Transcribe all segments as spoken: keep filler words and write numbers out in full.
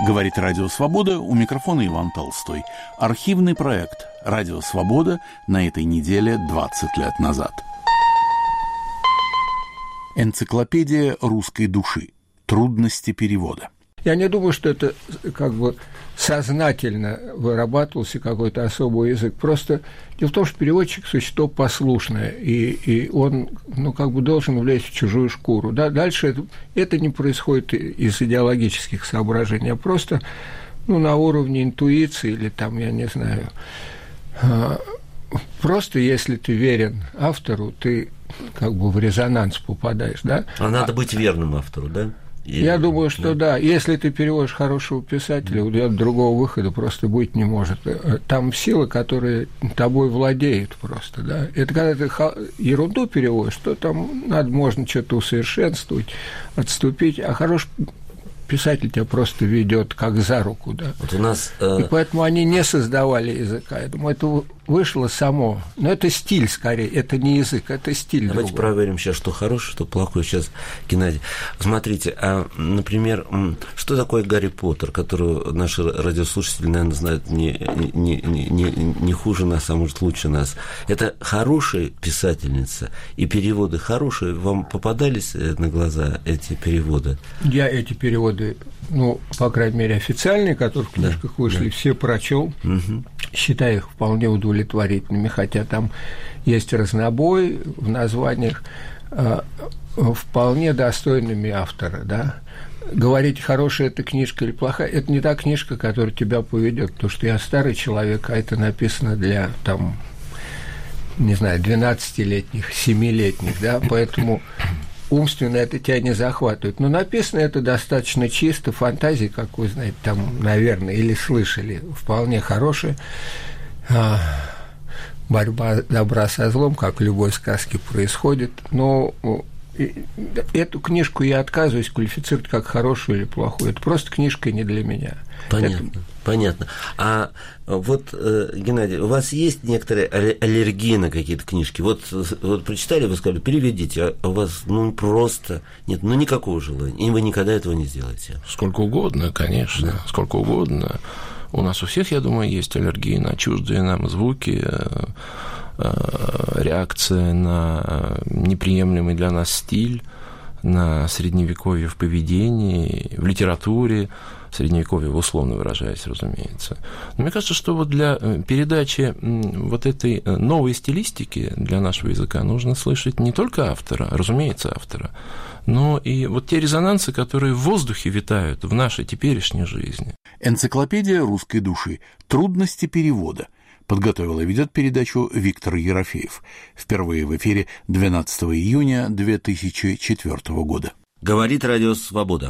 Говорит Радио Свобода, у микрофона Иван Толстой. Архивный проект «Радио Свобода» на этой неделе двадцать лет назад. Энциклопедия русской души. Трудности перевода. Я не думаю, что это как бы сознательно вырабатывался какой-то особый язык. Просто дело в том, что переводчик – существо послушное, и, и он ну, как бы должен влезть в чужую шкуру. Да? Дальше это, это не происходит из идеологических соображений, а просто ну, на уровне интуиции или там, я не знаю, просто если ты верен автору, ты как бы в резонанс попадаешь. Да? А надо быть верным автору, да? И... Я думаю, что да. да. Если ты переводишь хорошего писателя, у тебя другого выхода просто быть не может. Там силы, которые тобой владеют просто, да. Это когда ты ерунду переводишь, то там надо, можно что-то усовершенствовать, отступить, а хороший писатель тебя просто ведет как за руку, да. Вот у нас, э... И поэтому они не создавали языка. Я думаю, это вышло само. Но это стиль, скорее, это не язык, это стиль. Давайте другой. проверим сейчас, что хорошее, что плохое. Сейчас, Геннадий, смотрите, а, например, что такое Гарри Поттер, которую наши радиослушатели, наверное, знают не, не, не, не, не хуже нас, а может, лучше нас. Это хорошая писательница, и переводы хорошие. Вам попадались на глаза эти переводы? Я эти переводы, ну, по крайней мере, официальные, которые в книжках да, вышли, да. все прочел, угу. считаю их вполне удовлетворительными, хотя там есть разнобой в названиях, э, вполне достойными автора, да. Говорить, хорошая эта книжка или плохая, это не та книжка, которая тебя поведет, потому что я старый человек, а это написано для, там, не знаю, двенадцатилетних, семилетних, да, поэтому умственно это тебя не захватывает. Но написано это достаточно чисто, фантазии, как вы знаете, там, наверное, или слышали, вполне хорошая. Борьба добра со злом, как в любой сказке, происходит. Но эту книжку я отказываюсь квалифицировать как хорошую или плохую. Это просто книжка не для меня. Понятно, это... понятно. А вот, Геннадий, у вас есть некоторые аллергии на какие-то книжки? Вот, вот прочитали, вы сказали, переведите, а у вас ну просто нет, ну никакого желания, и вы никогда этого не сделаете. Сколько угодно, конечно, да. сколько угодно. У нас у всех, я думаю, есть аллергии на чуждые нам звуки, реакция на неприемлемый для нас стиль, на средневековье в поведении, в литературе, средневековье, условно выражаясь, разумеется. Но мне кажется, что вот для передачи вот этой новой стилистики для нашего языка нужно слышать не только автора, разумеется, автора, но и вот те резонансы, которые в воздухе витают в нашей теперешней жизни. Энциклопедия русской души. Трудности перевода. Подготовил и ведет передачу Виктор Ерофеев. Впервые в эфире двенадцатого июня две тысячи четвёртого года. Говорит Радио Свобода.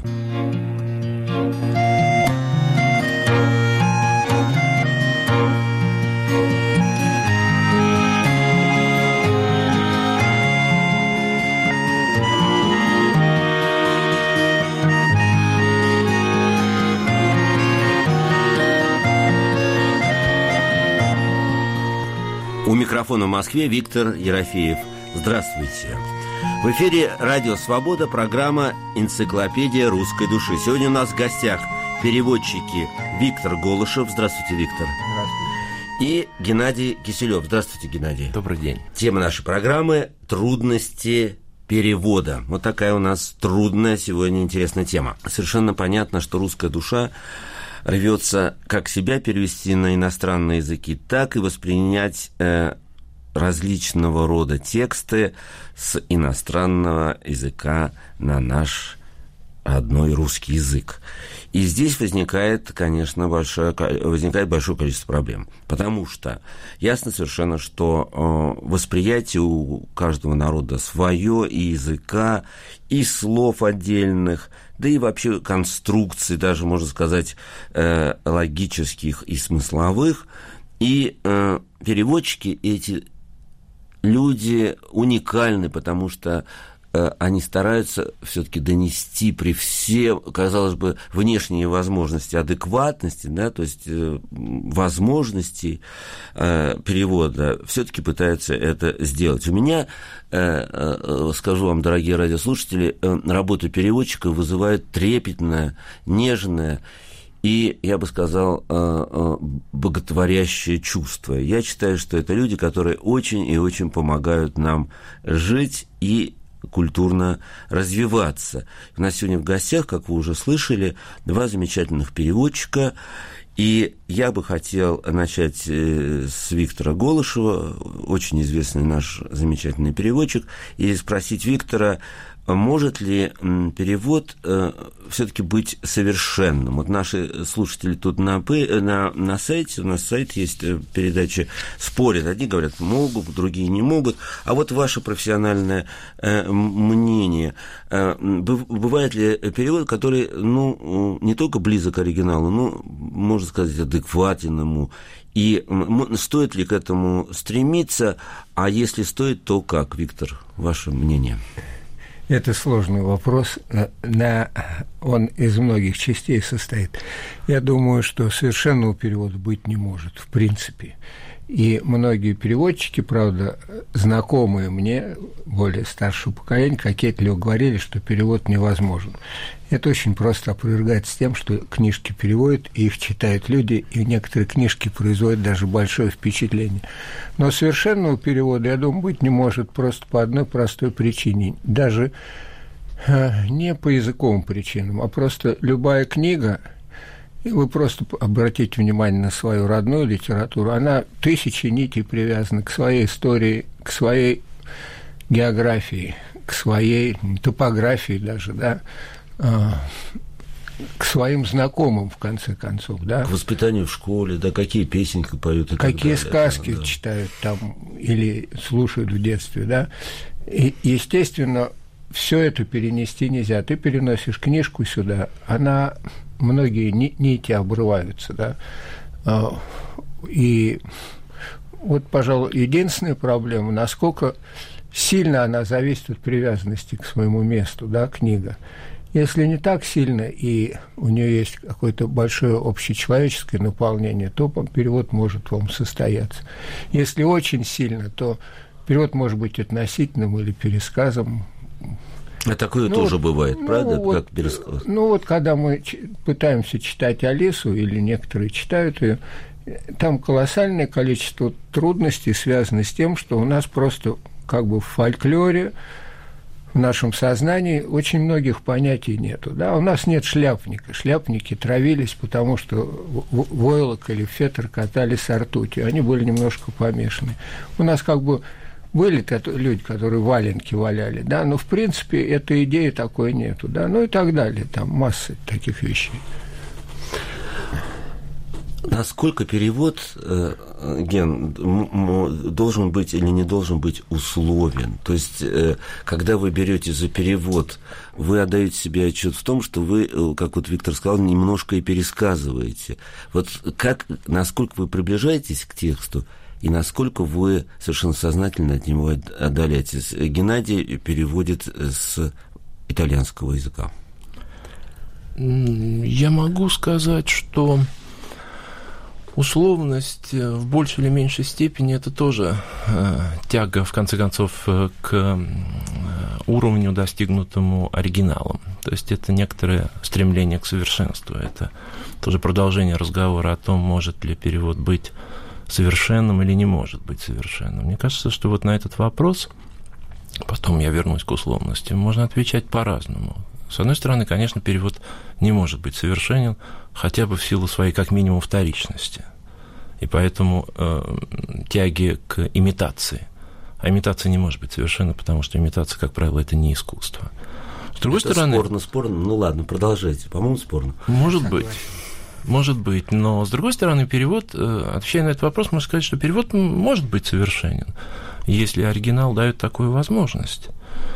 У микрофона в Москве Виктор Ерофеев. Здравствуйте. В эфире Радио Свобода, программа «Энциклопедия русской души». Сегодня у нас в гостях переводчики Виктор Голышев. Здравствуйте, Виктор. Здравствуйте. И Геннадий Киселев. Здравствуйте, Геннадий. Добрый день. Тема нашей программы – трудности перевода. Вот такая у нас трудная сегодня интересная тема. Совершенно понятно, что русская душа рвется как себя перевести на иностранные языки, так и воспринять э, различного рода тексты с иностранного языка на наш родной русский язык. И здесь возникает, конечно, большое, возникает большое количество проблем, потому что ясно совершенно, что э, восприятие у каждого народа свое, и языка, и слов отдельных, да и вообще конструкций, даже, можно сказать, э, логических и смысловых. И э, переводчики, эти люди уникальны, потому что э, они стараются все-таки донести при все, казалось бы, внешние возможности адекватности, да, то есть э, возможностей э, перевода, все-таки пытаются это сделать. У меня, э, э, скажу вам, дорогие радиослушатели, э, работа переводчика вызывает трепетное, нежное и, я бы сказал, боготворящее чувство. Я считаю, что это люди, которые очень и очень помогают нам жить и культурно развиваться. У нас сегодня в гостях, как вы уже слышали, два замечательных переводчика. И я бы хотел начать с Виктора Голышева, очень известный наш замечательный переводчик, и спросить Виктора, может ли перевод все-таки быть совершенным? Вот наши слушатели тут на, на, на сайте, у нас сайт есть, передачи спорят. Одни говорят, могут, другие не могут. А вот ваше профессиональное мнение. Бывает ли перевод, который, ну, не только близок к оригиналу, но, можно сказать, адекватен ему? И стоит ли к этому стремиться? А если стоит, то как? Виктор, ваше мнение? Это сложный вопрос, на, он из многих частей состоит. Я думаю, что совершенного перевода быть не может, в принципе. И многие переводчики, правда, знакомые мне, более старшего поколения, кокетливо говорили, что перевод невозможен. Это очень просто опровергать с тем, что книжки переводят, и их читают люди, и некоторые книжки производят даже большое впечатление. Но совершенного перевода, я думаю, быть не может просто по одной простой причине. Даже не по языковым причинам, а просто любая книга, и вы просто обратите внимание на свою родную литературу, она тысячи нитей привязана к своей истории, к своей географии, к своей топографии даже, да, к своим знакомым, в конце концов, да. К воспитанию в школе, да, какие песенки поют. И какие так далее, сказки да, да. читают там или слушают в детстве, да. И, естественно, все это перенести нельзя. Ты переносишь книжку сюда, она... Многие нити обрываются, да. И вот, пожалуй, единственная проблема, насколько сильно она зависит от привязанности к своему месту, да, книга. Если не так сильно, и у нее есть какое-то большое общечеловеческое наполнение, то перевод может вам состояться. Если очень сильно, то перевод может быть относительным или пересказом. А такое ну, тоже бывает, ну, правда, вот, как пересказ? Ну, вот когда мы пытаемся читать Алису, или некоторые читают ее, там колоссальное количество трудностей связано с тем, что у нас просто как бы в фольклоре, в нашем сознании очень многих понятий нету. Да? У нас нет шляпника. Шляпники травились, потому что войлок или фетр катались с ртутью. Они были немножко помешаны. У нас как бы... Были люди, которые валенки валяли, да, но, в принципе, этой идеи такой нету, да, ну и так далее, там масса таких вещей. Насколько перевод, Ген, должен быть или не должен быть условен? То есть, когда вы берете за перевод, вы отдаете себе отчет в том, что вы, как вот Виктор сказал, немножко и пересказываете. Вот как, насколько вы приближаетесь к тексту, и насколько вы совершенно сознательно от него отдаляетесь. Геннадий переводит с итальянского языка. Я могу сказать, что условность в большей или меньшей степени это тоже э, тяга, в конце концов, к уровню, достигнутому оригиналом. То есть это некоторое стремление к совершенству. Это тоже продолжение разговора о том, может ли перевод быть совершенным или не может быть совершенным. Мне кажется, что вот на этот вопрос, потом я вернусь к условности, можно отвечать по-разному. С одной стороны, конечно, перевод не может быть совершенен, хотя бы в силу своей, как минимум, вторичности. И поэтому э, тяги к имитации. А имитация не может быть совершенна, потому что имитация, как правило, это не искусство. С другой это стороны... спорно, спорно. Ну ладно, продолжайте. По-моему, спорно. Может быть. Может быть, но, с другой стороны, перевод, отвечая на этот вопрос, можно сказать, что перевод может быть совершенен, если оригинал дает такую возможность.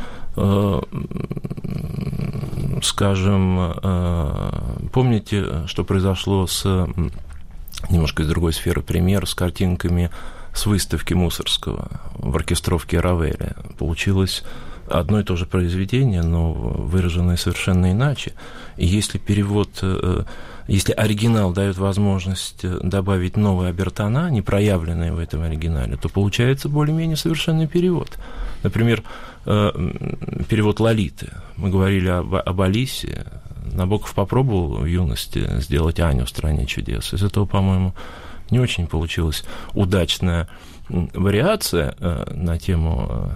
Скажем, помните, что произошло с, немножко из другой сферы, пример с картинками с выставки Мусоргского в оркестровке Равеля. Получилось одно и то же произведение, но выраженное совершенно иначе. И если перевод... Если оригинал дает возможность добавить новые обертона, не проявленные в этом оригинале, то получается более-менее совершенный перевод. Например, перевод Лолиты. Мы говорили об, об Алисе, Набоков попробовал в юности сделать Аню в «Стране чудес». Из этого, по-моему, не очень получилась удачная вариация э, на тему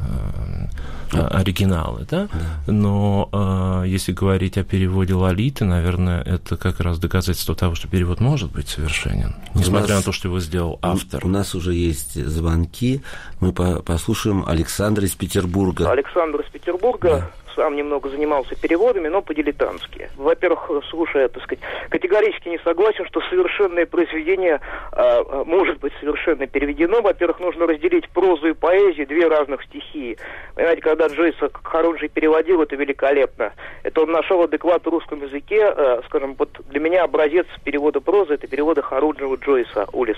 э, оригинала, да? Да. Но э, если говорить о переводе Лолиты, наверное, это как раз доказательство того, что перевод может быть совершенен, несмотря нас, на то, что его сделал автор. У нас уже есть звонки, мы по- послушаем Александра из Петербурга. Александр из Петербурга. Да. Сам немного занимался переводами, но по-дилетантски. Во-первых, слушая, так сказать, категорически не согласен, что совершенное произведение э, может быть совершенно переведено. Во-первых, нужно разделить прозу и поэзию, две разных стихии. Понимаете, когда Джойса Харунжий переводил, это великолепно. Это он нашел адекват в русском языке. Э, скажем, вот для меня образец перевода прозы — это переводы Харунжева Джойса «Улисс».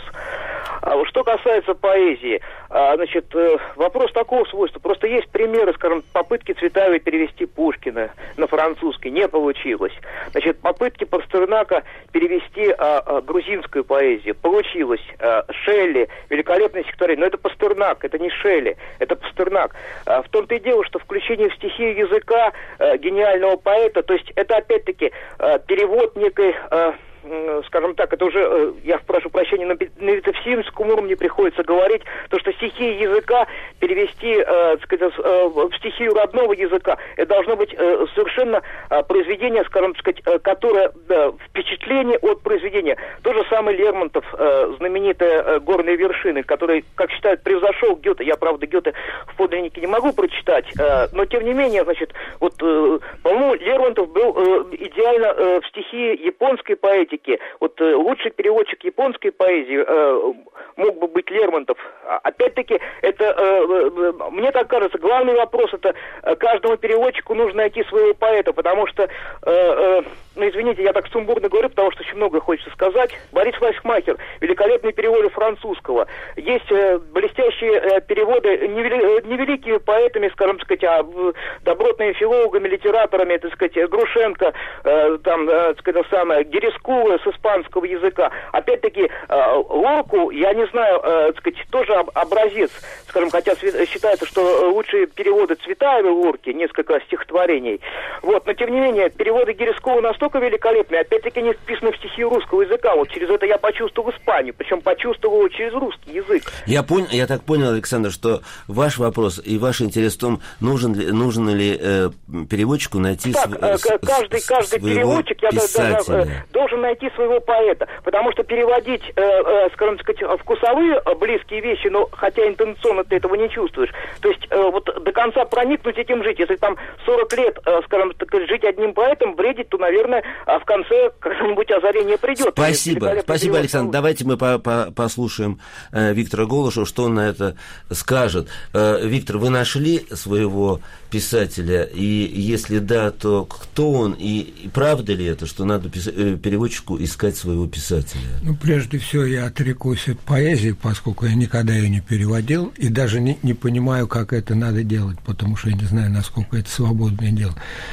А вот что касается поэзии, а, значит, э, вопрос такого свойства. Просто есть примеры, скажем, попытки Цветаевой перевести Пушкина на французский, не получилось. Значит, попытки Пастернака перевести а, а, грузинскую поэзию, получилось. А, Шелли, великолепное стихотворение, но это Пастернак, это не Шелли, это Пастернак. А, в том-то и дело, что включение в стихию языка а, гениального поэта, то есть это опять-таки а, перевод некой... А, скажем так, это уже, я прошу прощения, на, на метафизическом уровне приходится говорить, то, что стихии языка перевести э, так сказать, э, в стихию родного языка, это должно быть э, совершенно э, произведение, скажем так, э, которое, э, впечатление от произведения. То же самое Лермонтов, э, знаменитая э, «Горные вершины», который, как считают, превзошел Гёте. Я, правда, Гёте в подлиннике не могу прочитать, э, но, тем не менее, значит, вот, э, по-моему, Лермонтов был э, идеально э, в стихии японской поэтики. Вот э, лучший переводчик японской поэзии э, мог бы быть Лермонтов. Опять-таки, это, э, э, мне так кажется, главный вопрос — это э, каждому переводчику нужно найти своего поэта, потому что, э, э, ну, извините, я так сумбурно говорю, потому что очень много хочется сказать. Борис Вайсмахер, великолепные переводы французского. Есть э, блестящие э, переводы невели, невеликими поэтами, скажем сказать, а, добротными филологами, литераторами, так сказать, Грушенко, э, там, э, так сказать, самое, Герескулы с испанского языка. Опять-таки, э, Лорку, я не знаю, э, так сказать, тоже об, образец, скажем, хотя считается, что лучшие переводы Цветаевой Лорки, несколько стихотворений. Вот, но тем не менее, переводы Герескулы настолько великолепные, опять-таки не вписаны в стихию русского языка. Вот через это я почувствовал Испанию, причем почувствовал его через русский язык. Я понял, я так понял, Александр, что ваш вопрос и ваш интерес в том, нужен ли, нужно ли э, переводчику найти так, св- э, каждый, каждый переводчик я даже, должен найти своего поэта, потому что переводить, э, э, скажем сказать, вкусовые близкие вещи, но хотя интенционно ты этого не чувствуешь, то есть э, вот до конца проникнуть этим жить, если там сорок лет, э, скажем так, жить одним поэтом, бредить, то, наверное, в конце когда-нибудь озарение придет. Спасибо, спасибо, Александр. Давайте мы по- по- послушаем э, Виктора Голышева, что он на это скажет. Э, Виктор, вы нашли своего писателя, и если да, то кто он, и, и правда ли это, что надо пис- э, переводчику искать своего писателя? Ну, прежде всего, я отрекусь от поэзии, поскольку я никогда ее не переводил, и даже не, не понимаю, как это надо делать, потому что я не знаю, насколько это свободное дело.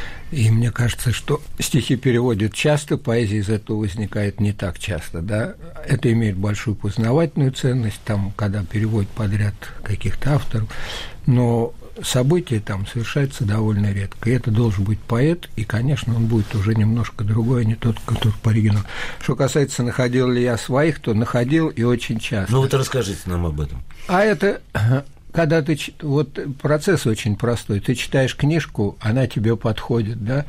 И мне кажется, что стихи переводят часто, поэзия из этого возникает не так часто, да. Это имеет большую познавательную ценность, там, когда переводят подряд каких-то авторов, но события там совершаются довольно редко. И это должен быть поэт, и, конечно, он будет уже немножко другой, а не тот, который по оригиналу. Что касается, находил ли я своих, то находил и очень часто. Ну вот расскажите нам об этом. А это... Когда ты, вот процесс очень простой, ты читаешь книжку, она тебе подходит, да,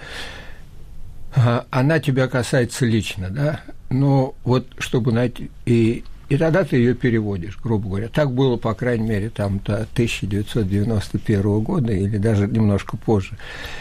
она тебя касается лично, да, но вот чтобы найти, и, и тогда ты ее переводишь, грубо говоря. Так было, по крайней мере, там до тысяча девятьсот девяносто первого года или даже немножко позже.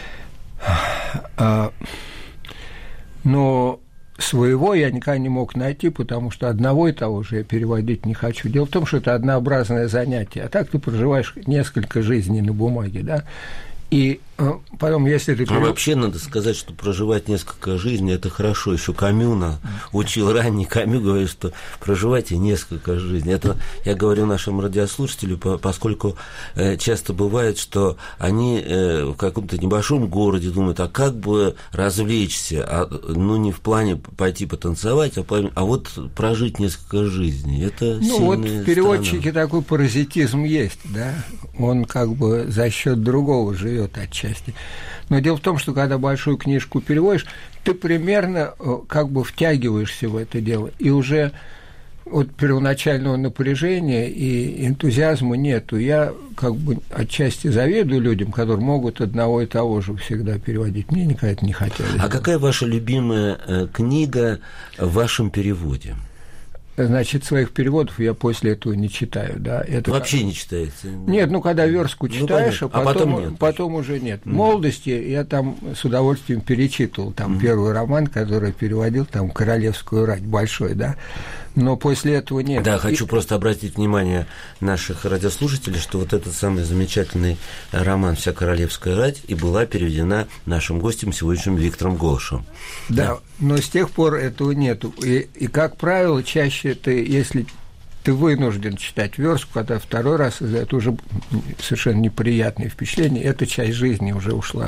Но своего я никогда не мог найти, потому что одного и того же я переводить не хочу. Дело в том, что это однообразное занятие, а так ты проживаешь несколько жизней на бумаге, да, и потом, если ты... А вообще надо сказать, что проживать несколько жизней – это хорошо. Еще Камю учил ранний Камю, говорит, что проживайте несколько жизней. Это я говорю нашим радиослушателям, поскольку часто бывает, что они в каком-то небольшом городе думают, а как бы развлечься, а, ну, не в плане пойти потанцевать, а, плане, а вот прожить несколько жизней. Это ну, вот в переводчике такой паразитизм есть, да, он как бы за счет другого живет отчасти. отчасти. Но дело в том, что когда большую книжку переводишь, ты примерно как бы втягиваешься в это дело, и уже от первоначального напряжения и энтузиазма нету. Я как бы отчасти завидую людям, которые могут одного и того же всегда переводить. Мне никогда это не хотелось. А какая ваша любимая книга в вашем переводе? Значит, своих переводов я после этого не читаю, да. Это вообще как... не читаете? Нет, ну, когда верстку читаешь, ну, а, потом, а потом, нет, потом уже нет. В молодости я там с удовольствием перечитывал, там, mm-hmm. первый роман, который переводил, там, «Королевскую рать», большой, да. Но после этого нет. Да, хочу и... просто обратить внимание наших радиослушателей, что вот этот самый замечательный роман «Вся королевская рать» и была переведена нашим гостем сегодняшним Виктором Голышевым. Да, да, но с тех пор этого нету. И, и, как правило, чаще ты, если ты вынужден читать верстку, когда второй раз, это уже совершенно неприятное впечатление, эта часть жизни уже ушла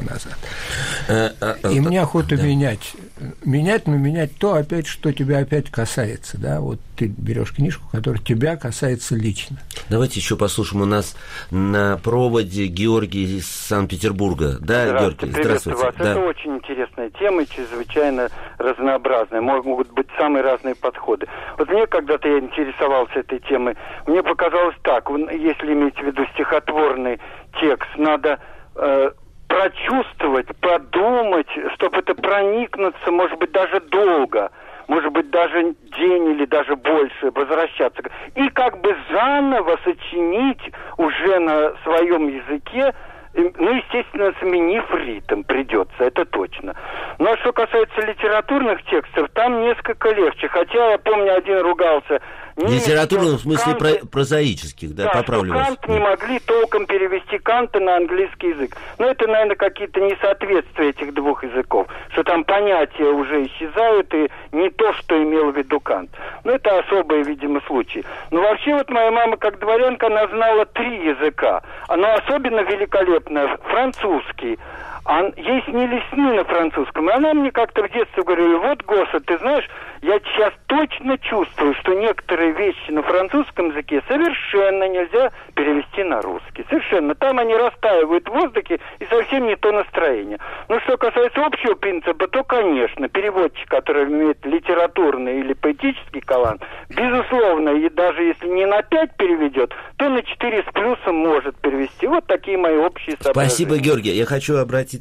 назад. И мне охота менять. Менять, но менять то, опять, что тебя опять касается. Да? Вот ты берешь книжку, которая тебя касается лично. Давайте еще послушаем. У нас на проводе Георгий из Санкт-Петербурга. Да, здравствуйте, Георгий, здравствуйте. Вас. Да. Это очень интересная тема и чрезвычайно разнообразная. Могут быть самые разные подходы. Вот мне когда-то я интересовался этой темой, мне показалось так, если иметь в виду стихотворный текст, надо э, прочувствовать, подумать, чтобы это проникнуться, может быть, даже долго, может быть, даже день или даже больше, возвращаться. И как бы заново сочинить уже на своем языке, ну, естественно, сменив ритм, придется, это точно. Ну, а что касается литературных текстов, там несколько легче. Хотя, я помню, один ругался... Литературных, в смысле, Кант... про- прозаических, да, да, поправлю что вас. Кант не могли толком перевести Канта на английский язык. Но это, наверное, какие-то несоответствия этих двух языков. Что там понятия уже исчезают, и не то, что имел в виду Кант. Но это особые, видимо, случаи. Но вообще, вот моя мама, как дворянка, она знала три языка. Она особенно великолепная французский. А ей снились сны на французском. И она мне как-то в детстве говорила: вот, Гоша, ты знаешь, я сейчас точно чувствую, что некоторые вещи на французском языке совершенно нельзя перевести на русский. Совершенно. Там они растаивают в воздухе, и совсем не то настроение. Но что касается общего принципа, то, конечно, переводчик, который имеет литературный или поэтический талант, безусловно, и даже если не на пять переведет, то на четыре с плюсом может перевести. Вот такие мои общие соображения. Спасибо, Георгий. Я хочу обратиться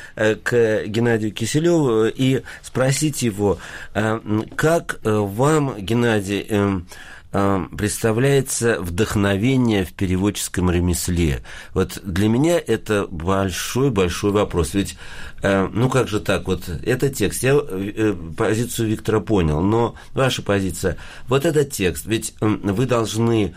к Геннадию Киселеву и спросить его, как вам, Геннадий, представляется вдохновение в переводческом ремесле? Вот для меня это большой-большой вопрос. Ведь, ну как же так, вот этот текст, я позицию Виктора понял, но ваша позиция, вот этот текст, ведь вы должны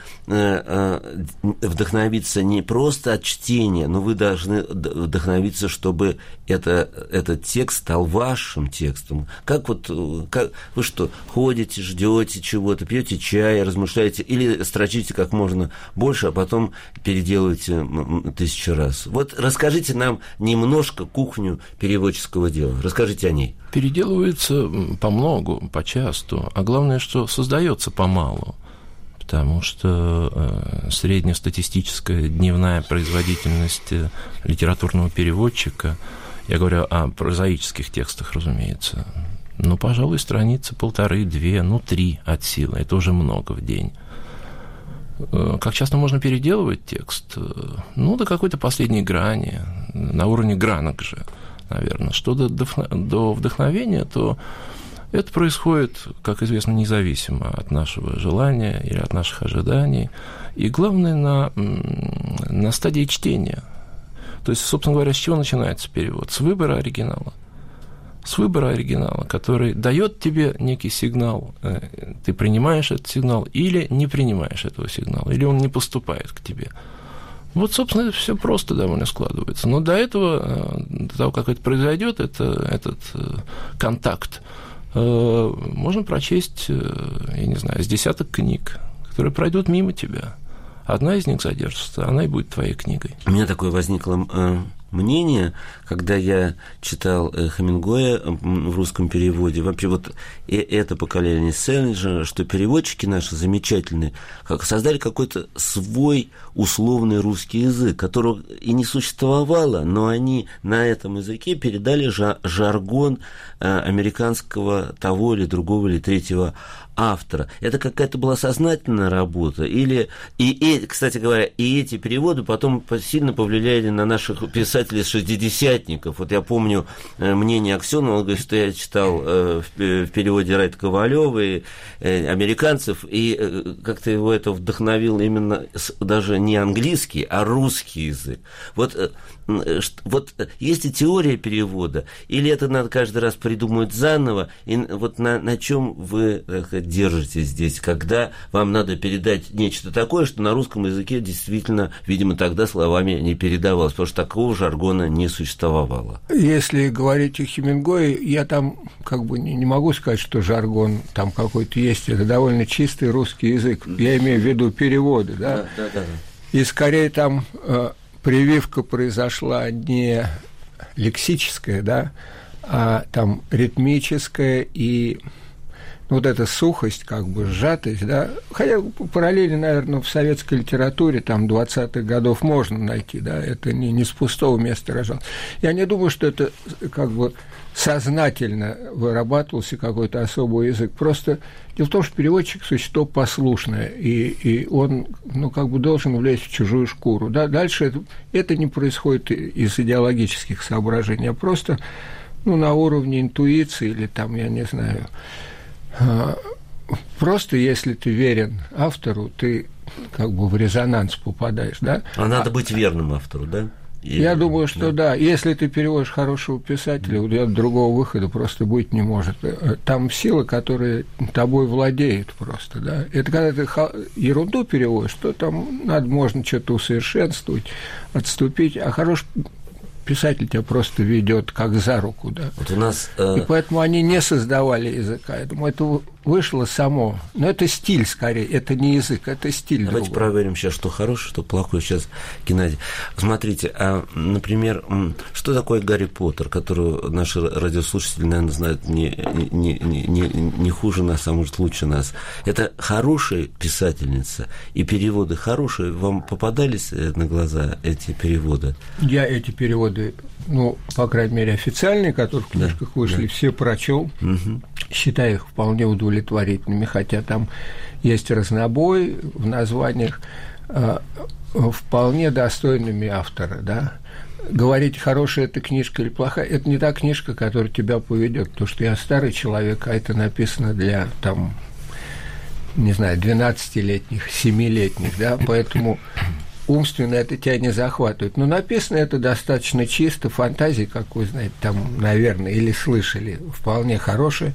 вдохновиться не просто от чтения, но вы должны вдохновиться, чтобы это, этот текст стал вашим текстом. Как вот, как, вы что, ходите, ждете чего-то, пьете чай, размышляете или строчите как можно больше, а потом переделываете тысячу раз. Вот расскажите нам немножко кухню переводческого дела. Расскажите о ней. Переделывается помногу, почасту, а главное, что создается помалу, потому что э, среднестатистическая дневная производительность литературного переводчика, я говорю о прозаических текстах, разумеется, ну, пожалуй, страницы полторы-две, ну, три от силы. Это уже много в день. Как часто можно переделывать текст? Ну, до какой-то последней грани, на уровне гранок же, наверное. Что до, до вдохновения, то это происходит, как известно, независимо от нашего желания или от наших ожиданий. И главное, на, на стадии чтения. То есть, собственно говоря, с чего начинается перевод? С выбора оригинала. С выбора оригинала, который дает тебе некий сигнал, ты принимаешь этот сигнал или не принимаешь этого сигнала, или он не поступает к тебе. Вот, собственно, это все просто довольно складывается. Но до этого, до того, как это произойдет, это, этот контакт, можно прочесть, я не знаю, с десяток книг, которые пройдут мимо тебя. Одна из них задержится, она и будет твоей книгой. У меня такое возникло мнение, когда я читал Хемингуэя в русском переводе, вообще вот это поколение Селлинджера, что переводчики наши замечательные создали какой-то свой условный русский язык, которого и не существовало, но они на этом языке передали жаргон американского того или другого или третьего автора. Это какая-то была сознательная работа, или, и, и, кстати говоря, и эти переводы потом сильно повлияли на наших писателей-шестидесятников. Вот я помню мнение Аксенова, он говорит, что я читал в переводе Райта Ковалева и американцев, и как-то его это вдохновило именно даже не английский, а русский язык. Вот, вот есть и теория перевода, или это надо каждый раз придумывать заново, и вот на, на чем вы держитесь здесь, когда вам надо передать нечто такое, что на русском языке действительно, видимо, тогда словами не передавалось, потому что такого жаргона не существовало. Если говорить о Хемингуэе, я там как бы не, не могу сказать, что жаргон там какой-то есть, это довольно чистый русский язык, я имею в виду переводы, да? Да, да, да. И скорее там э, прививка произошла не лексическая, да, а там ритмическая и вот эта сухость, как бы сжатость, да, хотя параллели, наверное, в советской литературе там двадцатых годов можно найти, да, это не, не с пустого места рождалось. Я не думаю, что это как бы сознательно вырабатывался какой-то особый язык, просто дело в том, что переводчик – существо послушное, и, и он, ну, как бы должен влезть в чужую шкуру, да, дальше это, это не происходит из идеологических соображений, а просто, ну, на уровне интуиции или там, я не знаю. Просто если ты верен автору, ты как бы в резонанс попадаешь, да? А надо быть верным автору, да? И... Я думаю, что да. да. Если ты переводишь хорошего писателя, у тебя другого выхода просто быть не может. Там сила, которая тобой владеет просто, да. Это когда ты ерунду переводишь, то там надо, можно что-то усовершенствовать, отступить, а хороший писатель тебя просто ведет как за руку, да. Вот у нас, э... И поэтому они не создавали языка. Я думаю, это вышло само. Но это стиль, скорее, это не язык, это стиль. Давайте другой. Проверим сейчас, что хорошее, что плохое. Сейчас, Геннадий, смотрите, а, например, что такое Гарри Поттер, которого наши радиослушатели, наверное, знают не, не, не, не, не хуже нас, а может, лучше нас. Это хорошая писательница, и переводы хорошие. Вам попадались на глаза эти переводы? Я эти переводы, ну, по крайней мере, официальные, которые в книжках да, вышли, да. все прочел. Угу. Считаю их вполне удовлетворительными, хотя там есть разнобой в названиях, э, вполне достойными автора, да. Говорить, хорошая эта книжка или плохая, это не та книжка, которая тебя поведет, потому что я старый человек, а это написано для, там, не знаю, двенадцатилетних, семилетних, да, поэтому умственно это тебя не захватывает. Но написано это достаточно чисто, фантазии, как вы знаете, там, наверное, или слышали, вполне хорошие.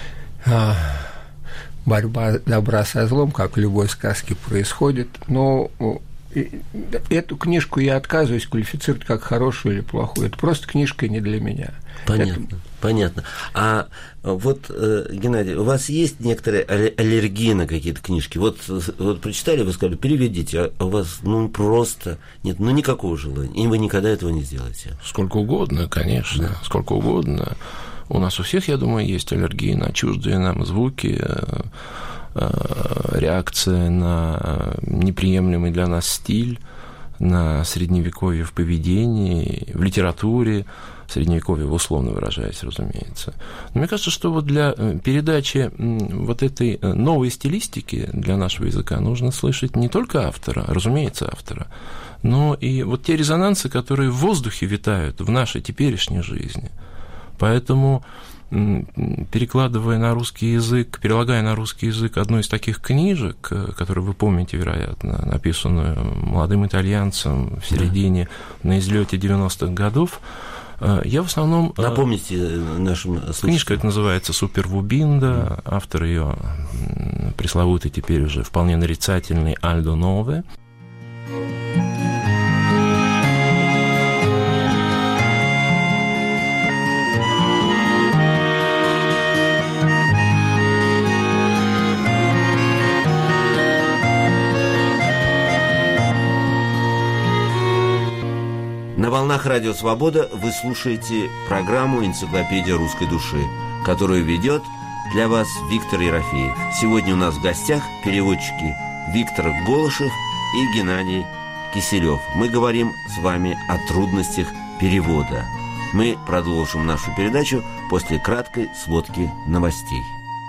Борьба добра со злом, как в любой сказке, происходит. Но эту книжку я отказываюсь квалифицировать как хорошую или плохую. Это просто книжка не для меня. Понятно. Это... Понятно. А вот, Геннадий, у вас есть некоторые аллергии на какие-то книжки? Вот, вот прочитали, вы сказали, переведите, а у вас ну просто нет, ну никакого желания, и вы никогда этого не сделаете. Сколько угодно, конечно, да. сколько угодно. У нас у всех, я думаю, есть аллергии на чуждые нам звуки, реакция на неприемлемый для нас стиль, на средневековье в поведении, в литературе, средневековье, условно выражаясь, разумеется. Но мне кажется, что вот для передачи вот этой новой стилистики для нашего языка нужно слышать не только автора, разумеется, автора, но и вот те резонансы, которые в воздухе витают в нашей теперешней жизни. Поэтому, перекладывая на русский язык, перелагая на русский язык одну из таких книжек, которую вы помните, вероятно, написанную молодым итальянцем в середине, да. на излете девяностых годов, я в основном... Напомните нашим слушателям. Книжка эта называется «Супервубинда», автор ее пресловутый теперь уже вполне нарицательный Альдо Нове. На волнах волнах Радио Свобода вы слушаете программу «Энциклопедия русской души», которую ведет для вас Виктор Ерофеев. Сегодня у нас в гостях переводчики Виктор Голышев и Геннадий Киселев. Мы говорим с вами о трудностях перевода. Мы продолжим нашу передачу после краткой сводки новостей.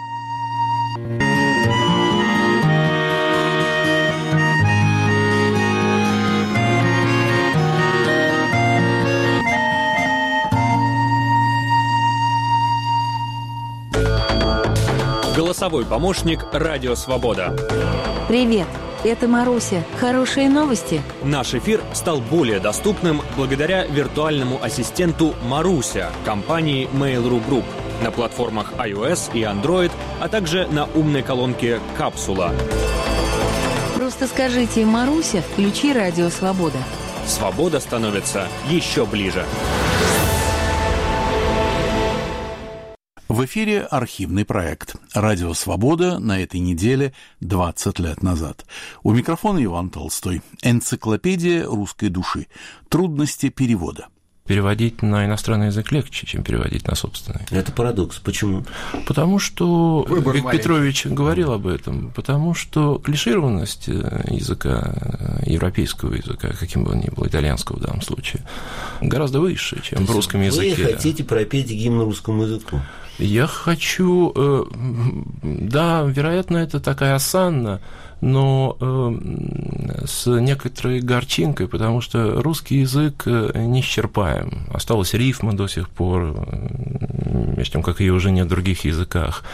Голосовой помощник «Радио Свобода». Привет, это Маруся. Хорошие новости? Наш эфир стал более доступным благодаря виртуальному ассистенту Маруся компании Mail.ru Group на платформах iOS и Android, а также на умной колонке «Капсула». Просто скажите «Маруся, включи «Радио Свобода». Свобода становится еще ближе. В эфире архивный проект «Радио Свобода» на этой неделе двадцать лет назад. У микрофона Иван Толстой. Энциклопедия русской души. Трудности перевода. Переводить на иностранный язык легче, чем переводить на собственный. Это парадокс. Почему? Потому что Выбор Вик маленький. Петрович говорил об этом. Потому что клишированность языка, европейского языка, каким бы он ни был, итальянского в данном случае, гораздо выше, чем в русском вы языке. Вы хотите пропеть гимн русскому языку? Я хочу... Да, вероятно, это такая осанна, но с некоторой горчинкой, потому что русский язык неисчерпаем. Осталась рифма до сих пор, между тем, как ее уже нет в других языках.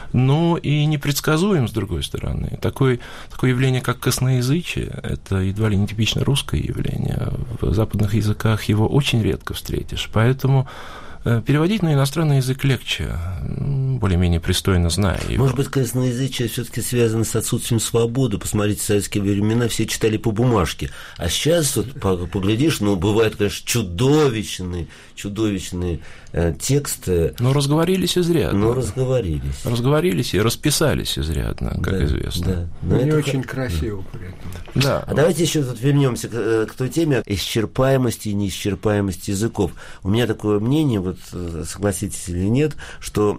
Но и непредсказуем, с другой стороны. Такое, такое явление, как косноязычие, это едва ли не типично русское явление. В западных языках его очень редко встретишь. Поэтому переводить на иностранный язык легче, более-менее пристойно зная его. Может быть, косноязычие все-таки связано с отсутствием свободы. Посмотрите, в советские времена все читали по бумажке. А сейчас, вот, поглядишь, ну, бывают, конечно, чудовищные, чудовищные э, тексты. Но разговорились изрядно. Но разговорились. Разговорились и расписались изрядно, как да, известно. Да. Но не это очень как... красиво при этом. Да. А давайте еще вот вернемся к, к той теме исчерпаемости и неисчерпаемости языков. У меня такое мнение, вот согласитесь или нет, что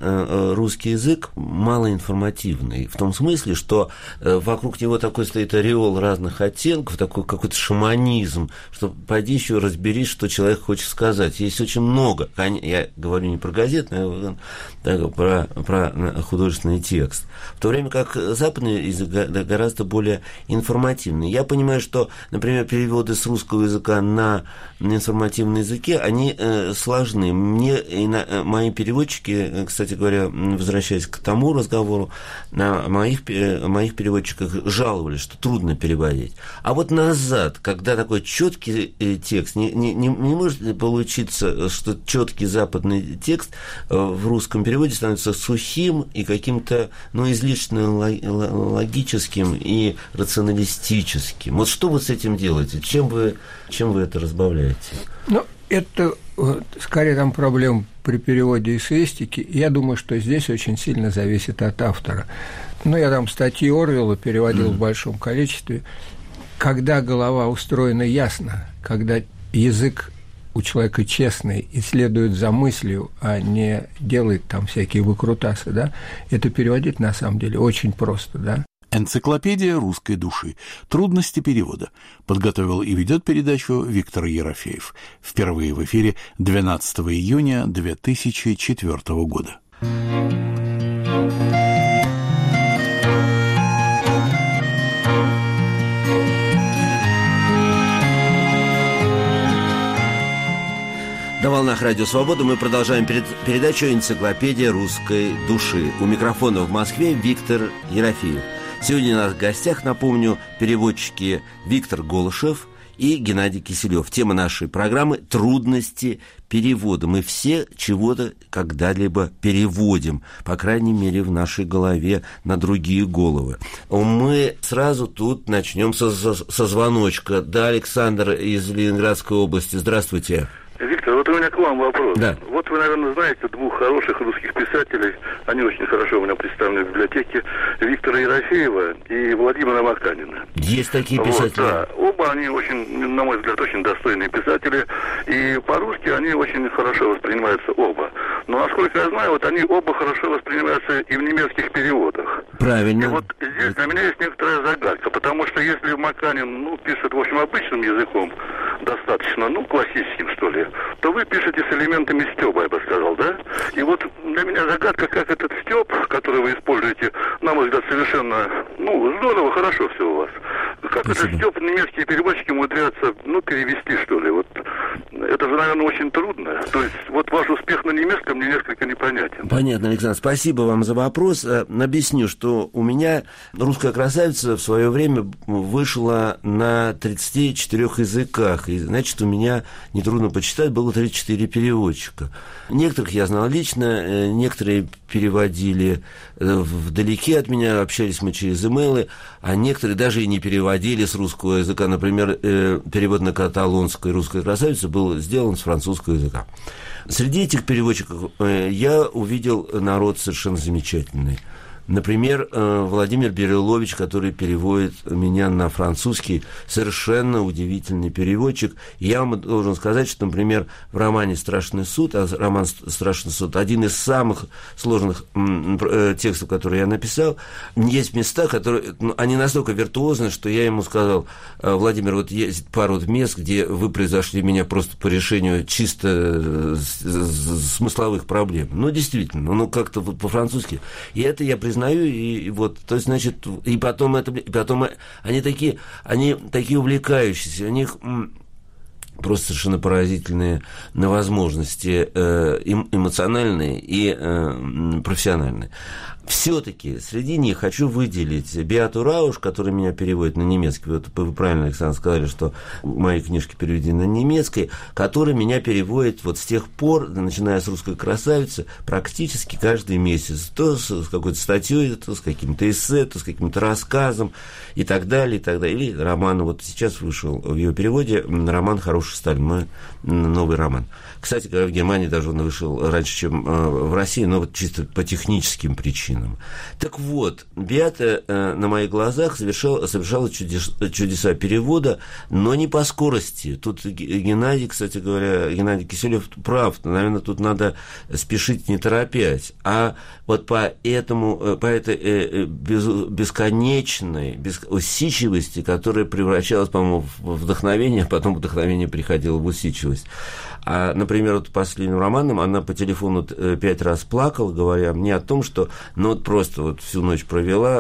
русский язык малоинформативный, в том смысле, что вокруг него такой стоит ореол разных оттенков, такой какой-то шаманизм, что пойди еще разберись, что человек хочет сказать. Есть очень много, я говорю не про газетный, а про, про художественный текст. В то время как западный язык гораздо более информативный. Я понимаю, что, например, переводы с русского языка на информативные языки, они сложны. Мне и на, мои переводчики, кстати говоря, возвращаясь к тому разговору, на моих, моих переводчиках жаловались, что трудно переводить. А вот назад, когда такой четкий текст, не, не, не может получиться, что четкий западный текст в русском переводе становится сухим и каким-то, ну, излишне логическим и рационалистическим. Вот что вы с этим делаете? Чем вы, чем вы это разбавляете? Ну, это скорее там проблем при переводе эссеистики. Я думаю, что здесь очень сильно зависит от автора. Ну, я там статьи Орвелла переводил mm. в большом количестве. Когда голова устроена ясно, когда язык у человека честный и следует за мыслью, а не делает там всякие выкрутасы, да, это переводить на самом деле очень просто, да. Энциклопедия русской души. Трудности перевода. Подготовил и ведет передачу Виктор Ерофеев. Впервые в эфире двенадцатого июня две тысячи четвёртого года. На волнах Радио Свобода мы продолжаем перед... передачу «Энциклопедия русской души». У микрофона в Москве Виктор Ерофеев. Сегодня у нас в гостях, напомню, переводчики Виктор Голышев и Геннадий Киселев. Тема нашей программы – трудности перевода. Мы все чего-то когда-либо переводим, по крайней мере, в нашей голове на другие головы. Мы сразу тут начнем со, со, со звоночка. Да, Александр из Ленинградской области. Здравствуйте. Виктор, вот у меня к вам вопрос. Да. Вот вы, наверное, знаете двух хороших русских писателей, они очень хорошо у меня представлены в библиотеке, Виктора Ерофеева и Владимира Маканина. Есть такие писатели. Вот, да. Оба они очень, на мой взгляд, очень достойные писатели. И по-русски они очень хорошо воспринимаются оба. Но, насколько я знаю, вот они оба хорошо воспринимаются и в немецких переводах. Правильно. И вот здесь для меня есть некоторая загадка, потому что если Маканин, ну, пишет, в общем, обычным языком, достаточно, ну, классическим, что ли, то вы пишете с элементами стёба, я бы сказал, да? И вот для меня загадка, как этот стёб, который вы используете, на мой взгляд, совершенно, ну, здорово, хорошо все у вас. Как Спасибо. этот стёб немецкие переводчики умудряются, ну, перевести, что ли, вот. Это же, наверное, очень трудно. То есть, вот ваш успех на немецком мне несколько непонятен. Понятно, Александр, спасибо вам за вопрос. Объясню, что у меня «Русская красавица» в свое время вышла на тридцати четырёх языках. И, значит, у меня, нетрудно почитать, было тридцать четыре переводчика. Некоторых я знал лично, некоторые переводили вдалеке от меня, общались мы через имейлы, а некоторые даже и не переводили с русского языка. Например, перевод на каталонскую «Русская красавица» был сделан с французского языка. Среди этих переводчиков я увидел народ совершенно замечательный. Например, Владимир Берилович, который переводит меня на французский, совершенно удивительный переводчик. Я вам должен сказать, что, например, в романе «Страшный суд», а роман «Страшный суд» один из самых сложных текстов, которые я написал, есть места, которые, ну, они настолько виртуозны, что я ему сказал: Владимир, вот есть пару мест, где вы произошли меня просто по решению чисто смысловых проблем. Ну, действительно, ну, как-то вот по-французски. И это я признаю. И, и вот, то есть, значит, и потом это, и потом они такие, они такие увлекающиеся, у них просто совершенно поразительные на возможности э, эмоциональные и э, профессиональные. Все-таки среди них хочу выделить Беату Рауш, которая меня переводит на немецкий. Вот вы правильно, Александр, сказали, что мои книжки переведены на немецкий, который меня переводит вот с тех пор, начиная с «Русской красавицы», практически каждый месяц. То с какой-то статьей, то с каким-то эссе, то с каким-то рассказом и так далее, и так далее. Или роман. Вот сейчас вышел в ее переводе роман «Хороший Сталин», мой новый роман. Кстати говоря, в Германии даже он вышел раньше, чем в России, но вот чисто по техническим причинам. Так вот, Беата э, на моих глазах совершала, совершала чудес, чудеса перевода, но не по скорости. Тут Геннадий, кстати говоря, Геннадий Киселев прав. Наверное, тут надо спешить, не торопясь. А вот по этому, по этой э, без, бесконечной без усидчивости, которая превращалась, по-моему, в вдохновение, потом вдохновение приходило в усидчивость. А, например, вот последним романом она по телефону пять раз плакала, говоря мне о том, что ну вот просто вот всю ночь провела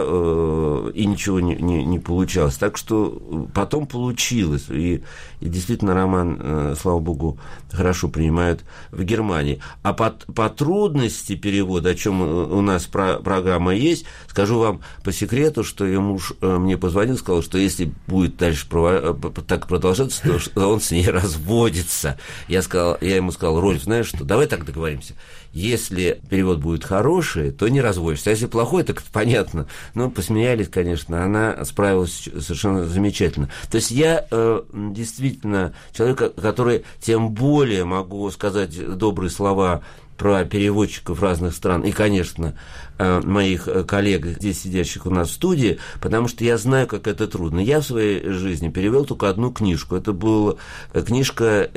э, и ничего не, не, не получалось. Так что потом получилось. И, и действительно роман, э, слава богу, хорошо принимают в Германии. А по, по трудности перевода, о чем у нас про, программа есть, скажу вам по секрету, что ее муж э, мне позвонил, сказал, что если будет дальше прово- так продолжаться, то он с ней разводится. Я сказал, я ему сказал: Рольф, знаешь что, давай так договоримся. Если перевод будет хороший, то не разводишься. А если плохой, так это понятно. Ну, посмеялись, конечно, она справилась совершенно замечательно. То есть я э, действительно человек, который тем более могу сказать добрые слова про переводчиков разных стран и, конечно, моих коллег, здесь сидящих у нас в студии, потому что я знаю, как это трудно. Я в своей жизни перевел только одну книжку. Это была книжка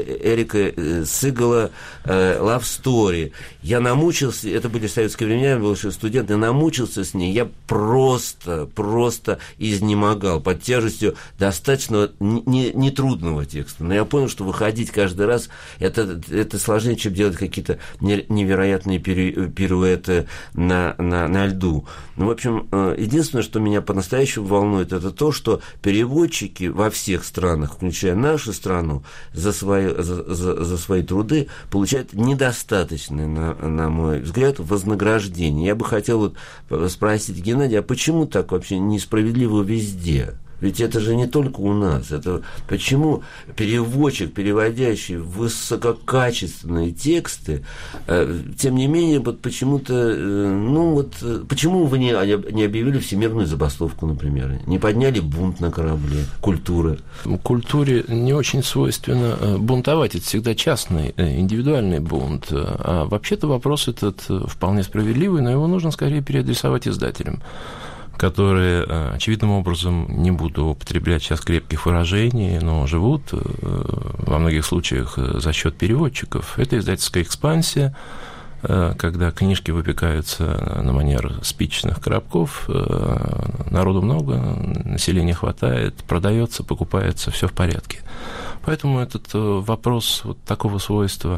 Эрика Сигала «Love Story». Я намучился, это были советские времена, я был еще студент, я намучился с ней, я просто, просто изнемогал под тяжестью достаточно нетрудного не, не текста. Но я понял, что выходить каждый раз, это, это сложнее, чем делать какие-то невероятные пируэты на, на, на льду. Ну, в общем, единственное, что меня по-настоящему волнует, это то, что переводчики во всех странах, включая нашу страну, за свои, за, за, за свои труды получают недостаточное, на, на мой взгляд, вознаграждение. Я бы хотел вот спросить Геннадия, а почему так вообще несправедливо везде? Ведь это же не только у нас. Это почему переводчик, переводящий высококачественные тексты, э, тем не менее, вот почему-то, э, ну вот, почему вы не, не объявили всемирную забастовку, например, не подняли бунт на корабле культуры? Культуре не очень свойственно бунтовать. Это всегда частный, индивидуальный бунт. А вообще-то вопрос этот вполне справедливый, но его нужно скорее переадресовать издателям. которые очевидным образом, не буду употреблять сейчас крепких выражений, но живут во многих случаях за счет переводчиков. Это издательская экспансия, когда книжки выпекаются на манер спичечных коробков, народу много, населения хватает, продается, покупается, все в порядке. Поэтому этот вопрос вот такого свойства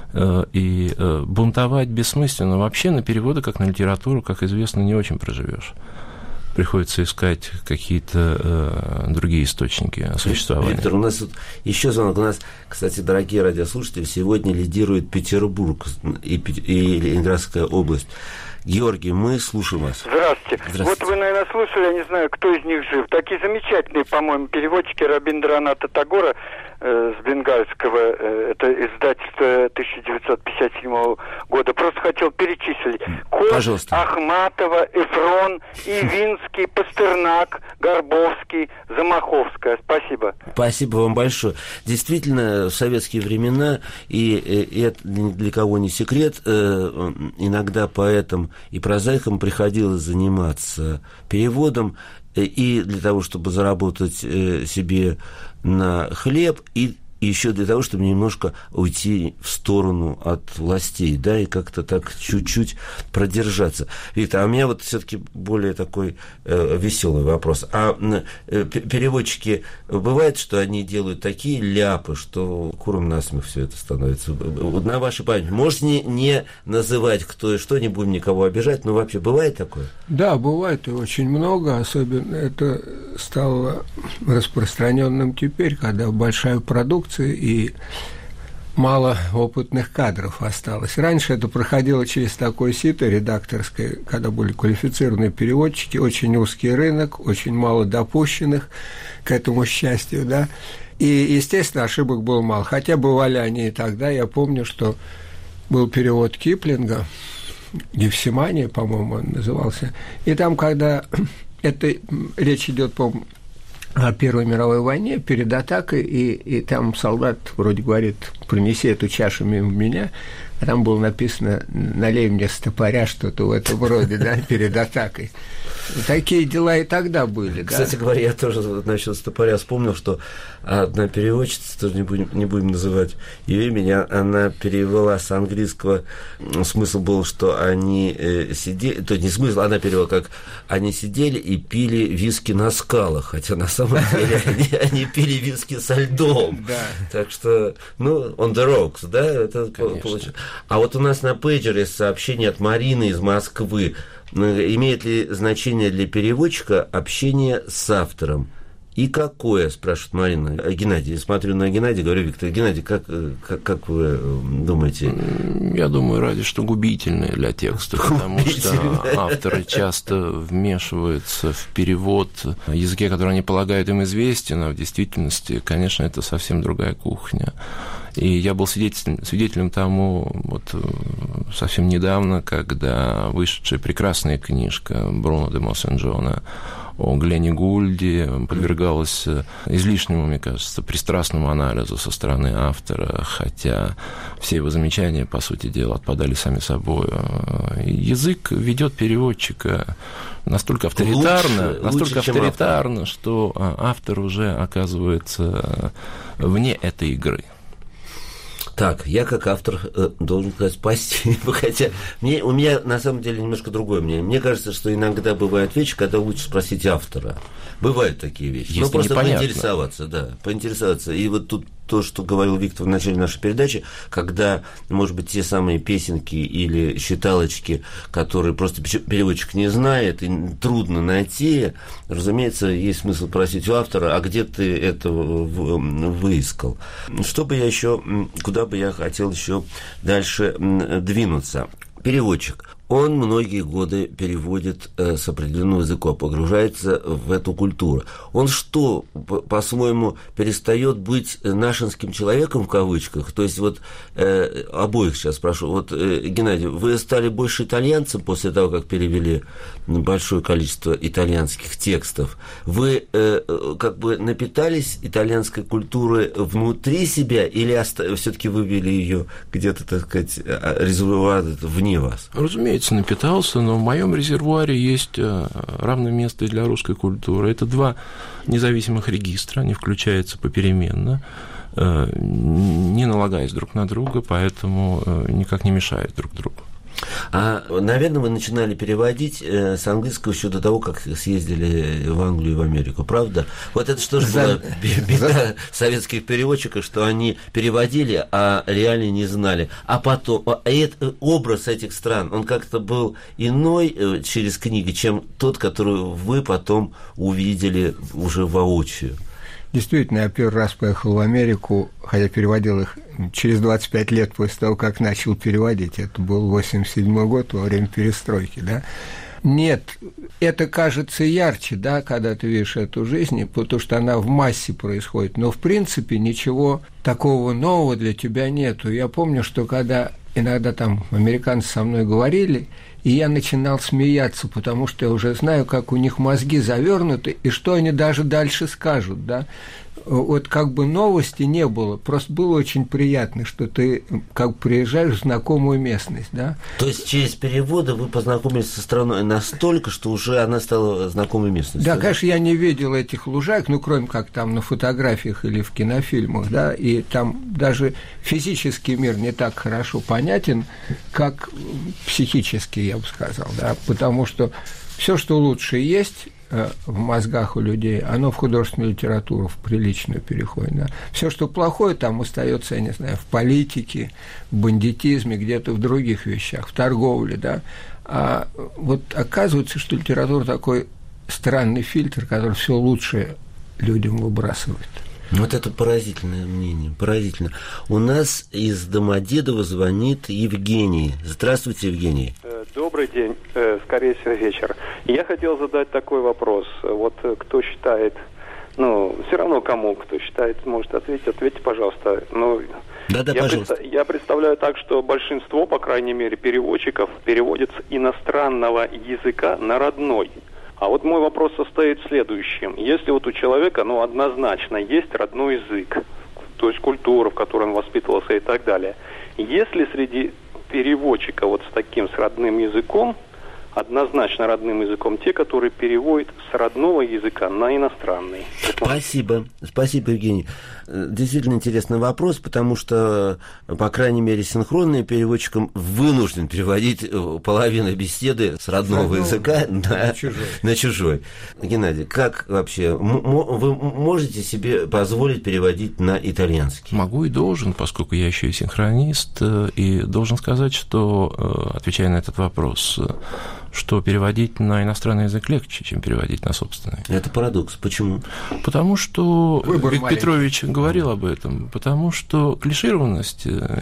и бунтовать бессмысленно. Вообще на переводы, как на литературу, как известно, не очень проживешь. Приходится искать какие-то э, другие источники существования. Виктор, у нас тут еще звонок. У нас, кстати, дорогие радиослушатели, сегодня лидирует Петербург и, и Ленинградская область. Георгий, мы слушаем вас. Здравствуйте. Здравствуйте. Вот вы, наверное, слушали, я не знаю, кто из них жив. Такие замечательные, по-моему, переводчики Рабиндраната Тагора э, с бенгальского, э, это издательство тысяча девятьсот пятьдесят седьмого года. Просто хотел перечислить. Кот, Пожалуйста. Ахматова, Эфрон, Ивинский, Пастернак, Горбовский, Замаховская. Спасибо. Спасибо вам большое. Действительно, в советские времена, и, и это для кого не секрет, э, иногда поэтам и прозаикам приходилось заниматься переводом и для того, чтобы заработать себе на хлеб, и еще для того, чтобы немножко уйти в сторону от властей, да, и как-то так чуть-чуть продержаться. Виктор, а у меня вот все-таки более такой э, веселый вопрос. А э, переводчики, бывает, что они делают такие ляпы, что куром насмех все это становится? Вот на вашей памяти. Можете не, не называть кто и что, не будем никого обижать, но вообще бывает такое? Да, бывает и очень много, особенно это стало распространенным теперь, когда большая продукция и мало опытных кадров осталось. Раньше это проходило через такое сито редакторское, когда были квалифицированные переводчики, очень узкий рынок, очень мало допущенных к этому счастью, да, и, естественно, ошибок было мало, хотя бывали они и тогда. Я помню, что был перевод Киплинга, «Гефсимания», по-моему, он назывался, и там, когда это речь идет, по-моему, о Первой мировой войне, перед атакой, и, и там солдат вроде говорит: «Пронеси эту чашу мимо меня», а там было написано: «Налей мне стопоря», что-то в этом роде, да, перед атакой. Такие дела и тогда были. Кстати да? говоря, я тоже насчет стопоря вспомнил, что одна переводчица, тоже не будем, не будем называть ее имени, она перевела с английского, смысл был, что они э, сидели, то не смысл, она перевела как: они сидели и пили виски на скалах, хотя на самом деле они, они пили виски со льдом. Да. Так что, ну, on the rocks, да, это получилось. А вот у нас на пейджере сообщение от Марины из Москвы. Имеет ли значение для переводчика общение с автором? И какое, спрашивает Марина. Геннадий, я смотрю на Геннадия, говорю: Виктор, Геннадий, как, как, как вы думаете? Я думаю, ради что губительное для текста, потому что авторы часто вмешиваются в перевод на языке, который они полагают им известен, а в действительности, конечно, это совсем другая кухня. И я был свидетелем, свидетелем тому вот совсем недавно, когда вышедшая прекрасная книжка Бруно де Моссенжона о Гленне Гульде подвергалась излишнему, мне кажется, пристрастному анализу со стороны автора, хотя все его замечания, по сути дела, отпадали сами собой. Язык ведет переводчика настолько авторитарно, лучше, настолько лучше, авторитарно, автор. Что автор уже оказывается вне этой игры. Так, я как автор э, должен сказать спасибо, хотя мне, у меня на самом деле немножко другое мнение. Мне кажется, что иногда бывают вещи, когда лучше спросить автора. Бывают такие вещи. Если ну, просто непонятно. поинтересоваться, да, поинтересоваться. И вот тут то, что говорил Виктор в начале нашей передачи, когда, может быть, те самые песенки или считалочки, которые просто переводчик не знает, и трудно найти, разумеется, есть смысл просить у автора: а где ты это выискал? Что бы я еще, куда бы я хотел еще дальше двинуться? Переводчик. Он многие годы переводит э, с определенного языка, погружается в эту культуру. Он что, по- по-своему, перестает быть нашинским человеком, в кавычках? То есть, вот э, обоих сейчас спрошу. Вот, э, Геннадий, вы стали больше итальянцем после того, как перевели большое количество итальянских текстов. Вы э, как бы напитались итальянской культурой внутри себя или оста- все-таки вывели ее где-то, так сказать, резервуар вне вас? Разумеется, разумеется, напитался, но в моем резервуаре есть равное место и для русской культуры. Это два независимых регистра, они включаются попеременно, не налагаясь друг на друга, поэтому никак не мешают друг другу. А, наверное, вы начинали переводить э, с английского еще до того, как съездили в Англию и в Америку, правда? Вот это что же была беда советских переводчиков, что они переводили, а реально не знали. А потом, а это, образ этих стран, он как-то был иной э, через книги, чем тот, который вы потом увидели уже воочию. Действительно, я первый раз поехал в Америку, хотя переводил их через двадцать пять лет после того, как начал переводить. Это был восемьдесят седьмой год, во время перестройки, да. Нет, это кажется ярче, да, когда ты видишь эту жизнь, потому что она в массе происходит. Но, в принципе, ничего такого нового для тебя нету. Я помню, что когда иногда там американцы со мной говорили, и я начинал смеяться, потому что я уже знаю, как у них мозги завернуты, и что они даже дальше скажут, да. Вот как бы новости не было, просто было очень приятно, что ты как бы приезжаешь в знакомую местность, да. То есть через переводы вы познакомились со страной настолько, что уже она стала знакомой местностью? Да, конечно, я не видел этих лужаек, ну, кроме как там на фотографиях или в кинофильмах, да, и там даже физический мир не так хорошо понятен, как психический, я бы сказал, да, потому что все, что лучше есть в мозгах у людей, оно в художественную литературу, в приличную переходит. Да. Все, что плохое, там остается, я не знаю, в политике, в бандитизме, где-то в других вещах, в торговле, да. А вот оказывается, что литература такой странный фильтр, который все лучшее людям выбрасывает. Вот это поразительное мнение, поразительно. У нас из Домодедово звонит Евгений. Здравствуйте, Евгений. Добрый день, скорее всего, вечер. Я хотел задать такой вопрос. Вот кто считает, ну, все равно кому, кто считает, может ответить, ответьте, пожалуйста. Ну, да, да, я, пожалуйста. Представ, я представляю так, что большинство, по крайней мере, переводчиков переводят с иностранного языка на родной. А вот мой вопрос состоит в следующем. Если вот у человека, ну, однозначно есть родной язык, то есть культура, в которой он воспитывался и так далее, есть ли среди переводчика вот с таким, с родным языком, однозначно родным языком, те, которые переводят с родного языка на иностранный? Спасибо. Спасибо, Евгений. Действительно интересный вопрос, потому что, по крайней мере, синхронные переводчикам вынужден переводить половину беседы с родного, родного языка на, на, чужой. на чужой. Геннадий, как вообще? Вы можете себе позволить переводить на итальянский? Могу и должен, поскольку я еще и синхронист, и должен сказать, что, отвечая на этот вопрос, что переводить на иностранный язык легче, чем переводить на собственный. Это парадокс. Почему? Потому что Выбор Вик маленький. Петрович говорил об этом. Потому что клишированность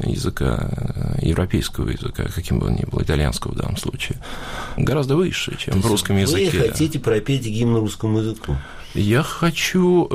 языка, европейского языка, каким бы он ни был, итальянского в данном случае, гораздо выше, чем в русском вы языке. Вы хотите пропеть гимн русскому языку? Я хочу...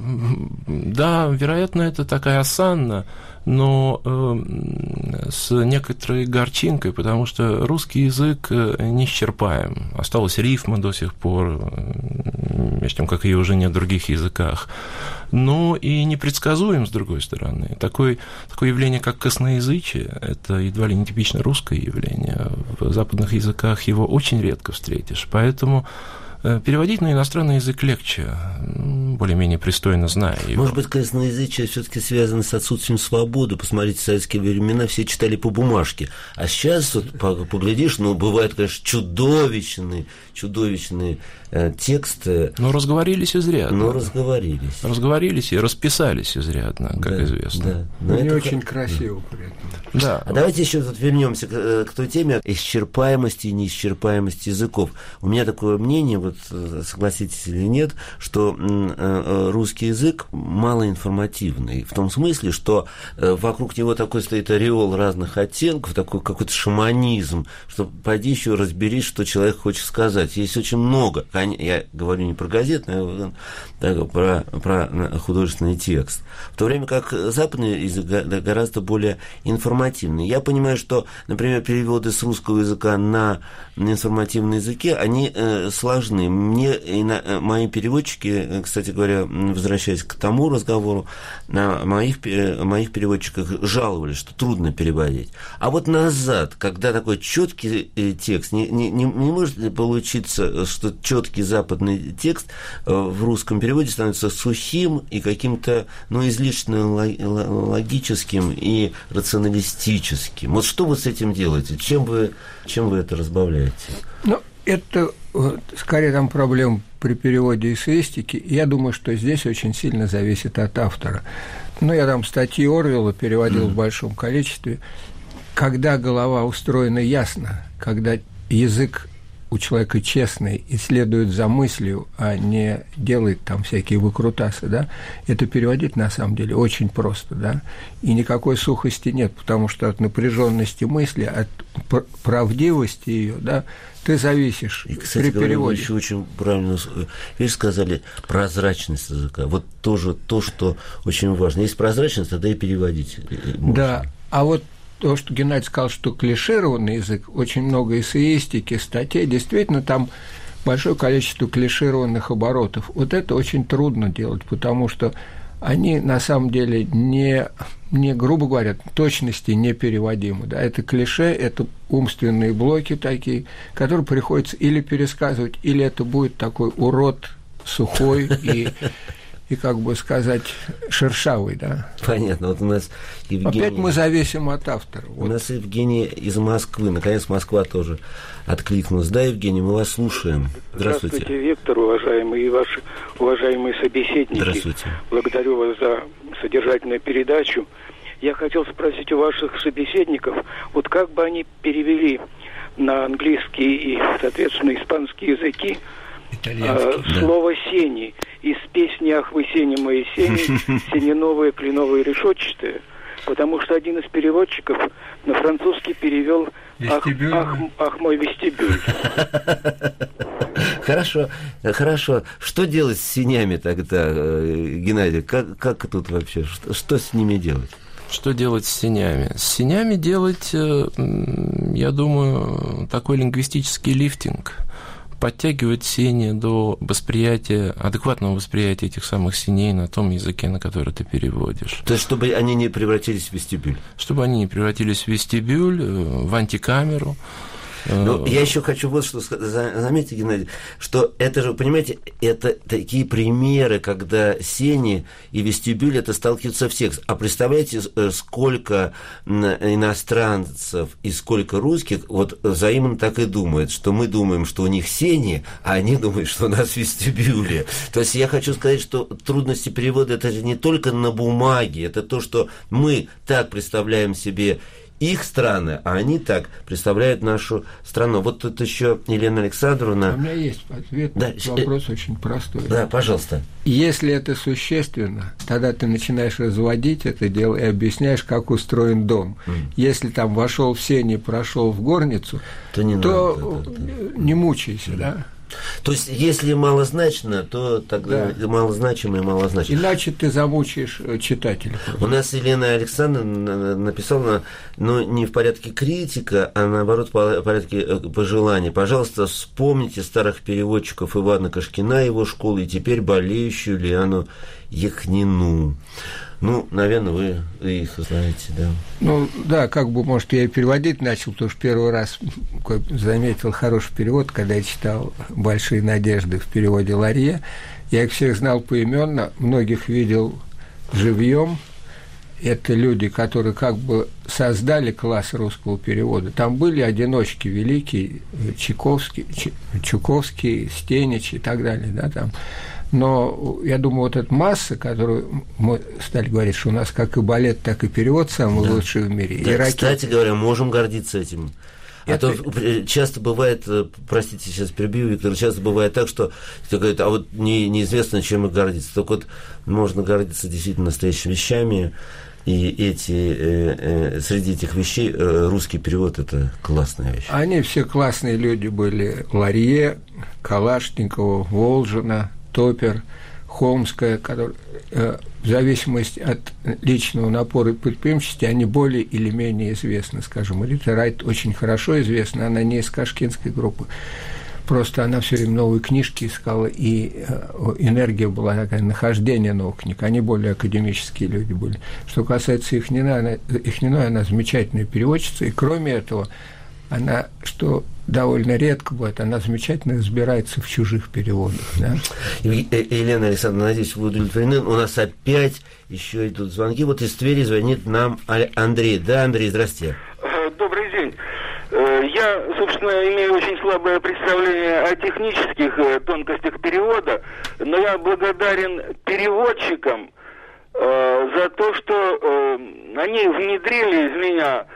Да, вероятно, это такая осанна, но э, с некоторой горчинкой, потому что русский язык неисчерпаем. Осталась рифма до сих пор, между тем, как ее уже нет в других языках. Но и непредсказуем, с другой стороны. Такое, такое явление, как косноязычие, это едва ли не типично русское явление. В западных языках его очень редко встретишь. Поэтому переводить на иностранный язык легче, более-менее пристойно зная его. Может быть, косноязычие все-таки связано с отсутствием свободы. Посмотрите, в советские времена все читали по бумажке. А сейчас, вот, поглядишь, ну, бывают, конечно, чудовищные, чудовищные э, тексты. Но разговорились изрядно. Но разговорились. Разговорились и расписались изрядно, как да, известно. Да. Но не это очень как... красиво при этом. Да. А давайте еще вот вернемся к, к той теме исчерпаемости и неисчерпаемости языков. У меня такое мнение, вот согласитесь или нет, что русский язык малоинформативный, в том смысле, что вокруг него такой стоит ореол разных оттенков, такой какой-то шаманизм, что пойди еще разберись, что человек хочет сказать. Есть очень много, я говорю не про газетный, а про, про художественный текст. В то время как западный язык гораздо более информативный. Я понимаю, что, например, переводы с русского языка на информативные языки, они сложны. Мне, мои переводчики, кстати, говоря, возвращаясь к тому разговору, на моих, моих переводчиках жаловались, что трудно переводить. А вот назад, когда такой четкий текст, не, не, не может получиться, что четкий западный текст в русском переводе становится сухим и каким-то, ну, излишне логическим и рационалистическим. Вот что вы с этим делаете? Чем вы, чем вы это разбавляете? Ну, это скорее там проблема при переводе эссеистики. Я думаю, что здесь очень сильно зависит от автора. Ну, я там статьи Орвелла переводил mm. в большом количестве. Когда голова устроена ясно, когда язык у человека честный и следует за мыслью, а не делает там всякие выкрутасы, да, это переводить на самом деле очень просто, да, и никакой сухости нет, потому что от напряженности мысли, от правдивости ее, да, ты зависишь. И, кстати, при переводе. Вы еще очень правильно, видишь, сказали прозрачность языка. Вот тоже то, что очень важно. Есть прозрачность, тогда и переводить можно. Да, а вот то, что Геннадий сказал, что клишированный язык, очень много эссеистики, статей, действительно, там большое количество клишированных оборотов. Вот это очень трудно делать, потому что они на самом деле не, не грубо говоря, точности непереводимы. Да? Это клише, это умственные блоки такие, которые приходится или пересказывать, или это будет такой урод сухой и... и, как бы сказать, шершавый, да. Понятно. Вот у нас Евгений... Опять мы зависим от автора. У вот. нас Евгений из Москвы. Наконец, Москва тоже откликнулась. Да, Евгений, мы вас слушаем. Здравствуйте. Здравствуйте, Виктор, уважаемые и ваши уважаемые собеседники. Здравствуйте. Благодарю вас за содержательную передачу. Я хотел спросить у ваших собеседников, вот как бы они перевели на английский и, соответственно, испанский языки а, да. слово «сени» из песни «Ах вы, сени мои сени», «сененовые, кленовые, решетчатые», потому что один из переводчиков на французский перевел «Ах, ах, ах мой вестибюль». Хорошо, хорошо. Что делать с сенями тогда, Геннадий? Как, как тут вообще? Что, что с ними делать? Что делать с сенями? С сенями делать, я думаю, такой лингвистический лифтинг. Подтягивать сени до восприятия, адекватного восприятия этих самых сеней на том языке, на который ты переводишь. То есть, чтобы они не превратились в вестибюль? Чтобы они не превратились в вестибюль, в антикамеру. Ну, я еще хочу вот что сказать. Заметьте, Геннадий, что это же, понимаете, это такие примеры, когда сени и вестибюль это сталкиваются в текст. А представляете, сколько иностранцев и сколько русских вот взаимно так и думают, что мы думаем, что у них сени, а они думают, что у нас вестибюли. То есть я хочу сказать, что трудности перевода это же не только на бумаге, это то, что мы так представляем себе их страны, а они так представляют нашу страну. Вот тут еще Елена Александровна... У меня есть ответ. Да. Вопрос очень простой. Да, пожалуйста. Если это существенно, тогда ты начинаешь разводить это дело и объясняешь, как устроен дом. Mm. Если там вошел в сени, прошел в горницу, то не, то надо, да, да, да. не мучайся, mm. да? То есть, если малозначно, то тогда да. малозначимо и малозначимо. Иначе ты замучаешь читателя. У нас Елена Александровна написала, но не в порядке критика, а наоборот в порядке пожеланий. Пожалуйста, вспомните старых переводчиков Ивана Кашкина, его школы, и теперь болеющую Лиану Яхнину. Ну, наверное, вы их знаете, да. Ну, да, как бы, может, я и переводить начал, потому что первый раз заметил хороший перевод, когда я читал «Большие надежды» в переводе Ларье. Я их всех знал поименно, многих видел живьем. Это люди, которые как бы создали класс русского перевода. Там были одиночки великие, Чайковский, Чуковский, Стенич и так далее, да, там. Но я думаю, вот эта масса, которую мы стали говорить, что у нас как и балет, так и перевод самый да. лучший в мире. Да, и кстати говоря, можем гордиться этим. Это... А то часто бывает, простите, сейчас перебью, Виктор, часто бывает так, что кто говорит, а вот не, неизвестно, чем и гордиться. Так вот, можно гордиться действительно настоящими вещами, и эти, э, э, среди этих вещей э, русский перевод – это классная вещь. Они все классные люди были. Ларье, Калашникова, Волжина, Топер, Холмская, которые, э, в зависимости от личного напора и предприимчивости, они более или менее известны, скажем. Рита Райт очень хорошо известна, она не из кашкинской группы. просто она все время новые книжки искала, и энергия была такая, нахождение новых книг. Они более академические люди были. Что касается Ихниной, она, Ихниной, она замечательная переводчица, и кроме этого, она, что довольно редко бывает, она замечательно разбирается в чужих переводах. Да? Елена Александровна, надеюсь, вы удовлетворены. У нас опять еще идут звонки. Вот из Твери звонит нам Андрей. Да, Андрей, здравствуйте. Добрый день. Я, собственно, имею очень слабое представление о технических тонкостях перевода, но я благодарен переводчикам э, за то, что э, они внедрили из меня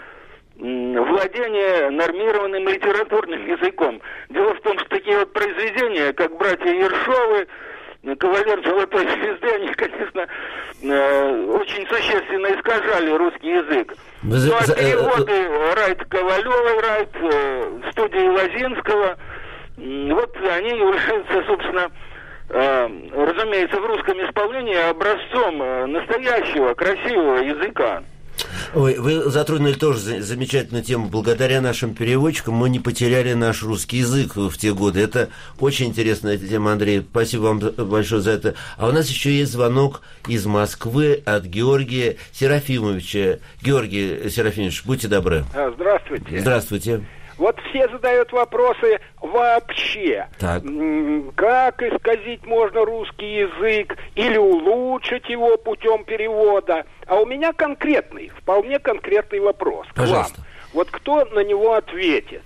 владение нормированным литературным языком. Дело в том, что такие вот произведения, как «Братья Ершовы», «Кавалер Золотой Звезды», они, конечно, очень существенно искажали русский язык. Ну, а переводы Райт Ковалевой, Райт, студии Лозинского, вот они являются, собственно, разумеется, в русском исполнении образцом настоящего, красивого языка. Ой, вы затронули тоже замечательную тему. Благодаря нашим переводчикам мы не потеряли наш русский язык в те годы. Это очень интересная тема, Андрей. Спасибо вам большое за это. А у нас еще есть звонок из Москвы от Георгия Серафимовича. Георгий Серафимович, будьте добры. Здравствуйте. Здравствуйте. Вот все задают вопросы вообще. Так. Как исказить можно русский язык или улучшить его путем перевода? А у меня конкретный, вполне конкретный вопрос к вам. Вот кто на него ответит?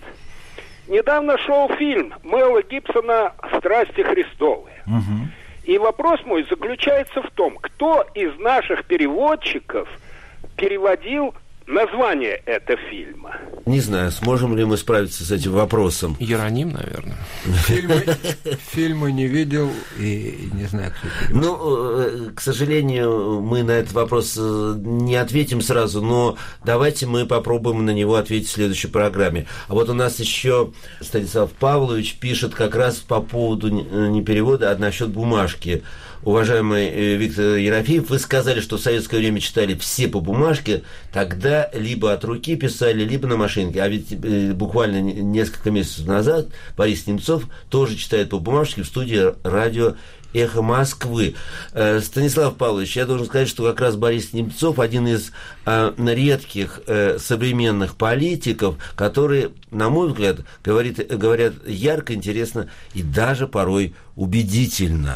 Недавно шел фильм Мэла Гибсона «Страсти Христовые». Угу. И вопрос мой заключается в том, кто из наших переводчиков переводил название этого фильма? Не знаю, сможем ли мы справиться с этим вопросом. Иероним, наверное. Фильмы, фильмы не видел и не знаю, кто переводил. Ну, к сожалению, мы на этот вопрос не ответим сразу, но давайте мы попробуем на него ответить в следующей программе. А вот у нас еще Станислав Павлович пишет как раз по поводу не перевода, а насчет бумажки. Уважаемый Виктор Ерофеев, вы сказали, что в советское время читали все по бумажке, тогда либо от руки писали, либо на машинке. А ведь буквально несколько месяцев назад Борис Немцов тоже читает по бумажке в студии радио «Эхо Москвы». Станислав Павлович, я должен сказать, что как раз Борис Немцов один из а, редких а, современных политиков, которые, на мой взгляд, говорит, говорят ярко, интересно и даже порой убедительно.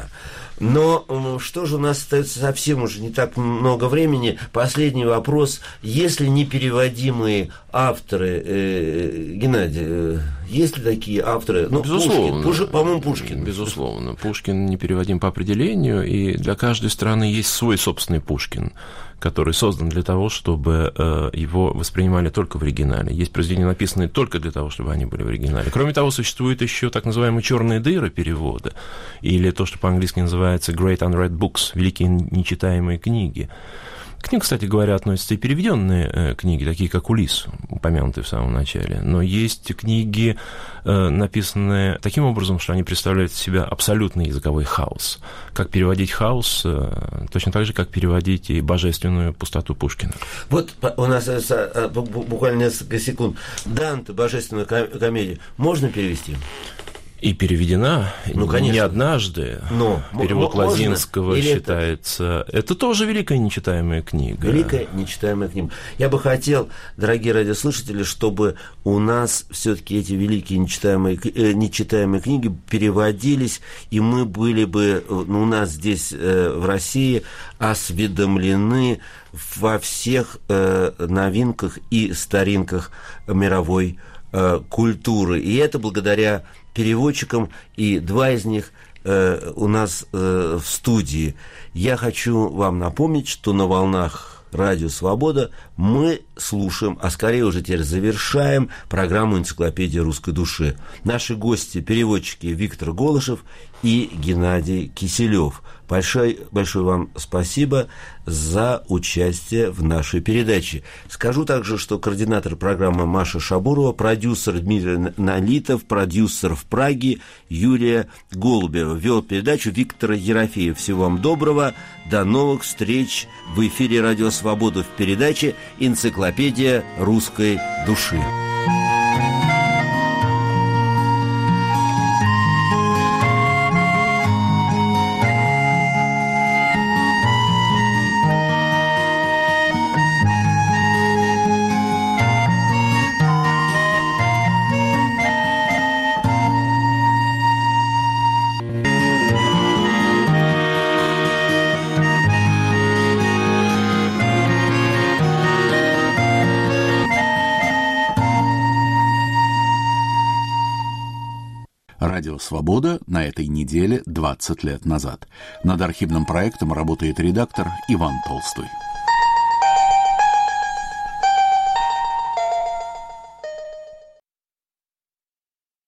Но что же у нас остается совсем уже не так много времени. Последний вопрос. Если непереводимые авторы, э, Геннадий, э, есть ли такие авторы? Ну, безусловно. Пушкин, Пуш, по-моему, Пушкин. Безусловно. Пушкин непереводим по определению, и для каждой страны есть свой собственный Пушкин, который создан для того, чтобы э, его воспринимали только в оригинале. Есть произведения, написанные только для того, чтобы они были в оригинале. Кроме того, существуют еще так называемые черные дыры перевода, или то, что по-английски называется Great Unread Books, великие нечитаемые книги. К ним, кстати говоря, относятся и переведенные э, книги, такие как «Улисс», упомянутые в самом начале. Но есть книги, э, написанные таким образом, что они представляют из себя абсолютный языковой хаос. Как переводить хаос, э, точно так же, как переводить и божественную пустоту Пушкина. Вот у нас э, буквально несколько секунд. Данте, божественную комедию, можно перевести? И переведена, ну, конечно, не однажды. Но, перевод можно? Лозинского Или считается... Это... это тоже великая нечитаемая книга. Великая нечитаемая книга. Я бы хотел, дорогие радиослушатели, чтобы у нас все-таки эти великие нечитаемые, э, нечитаемые книги переводились, и мы были бы ну, у нас здесь, э, в России, осведомлены во всех э, новинках и старинках мировой э, культуры. И это благодаря переводчикам, и два из них э, у нас э, в студии. Я хочу вам напомнить, что на волнах Радио Свобода мы слушаем, а скорее уже теперь завершаем программу «Энциклопедия русской души». Наши гости, переводчики Виктор Голышев и Геннадий Киселев. Большое, большое вам спасибо за участие в нашей передаче. Скажу также, что координатор программы Маша Шабурова, продюсер Дмитрий Налитов, продюсер в Праге Юлия Голубева. Вел передачу Виктор Ерофеев. Всего вам доброго. До новых встреч в эфире Радио Свобода в передаче «Энциклопедия русской души». Радио «Свобода» на этой неделе двадцать лет назад. Над архивным проектом работает редактор Иван Толстой.